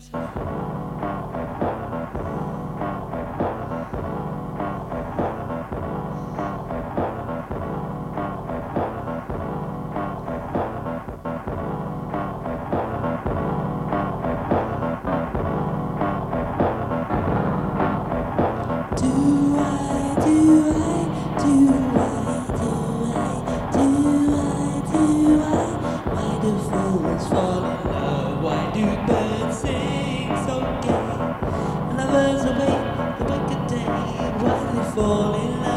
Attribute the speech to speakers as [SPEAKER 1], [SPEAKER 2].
[SPEAKER 1] Why do fools fall in love? Why do birds sing so gay? Lovers await the break of day. Why do they fall in love?